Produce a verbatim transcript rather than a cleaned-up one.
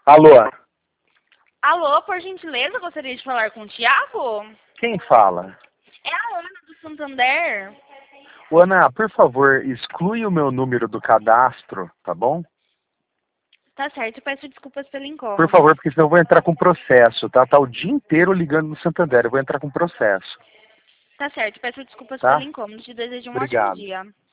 Alô? Alô, por gentileza, gostaria de falar com o Thiago? Quem fala? É a Ana do Santander. Ô, Ana, por favor, exclui o meu número do cadastro, tá bom? Tá certo, peço desculpas pelo incômodo. Por favor, porque senão eu vou entrar com processo, tá? Tá o dia inteiro ligando no Santander, eu vou entrar com processo. Tá certo, peço desculpas Tá? pelo incômodo. Te desejo um ótimo Obrigado. dia.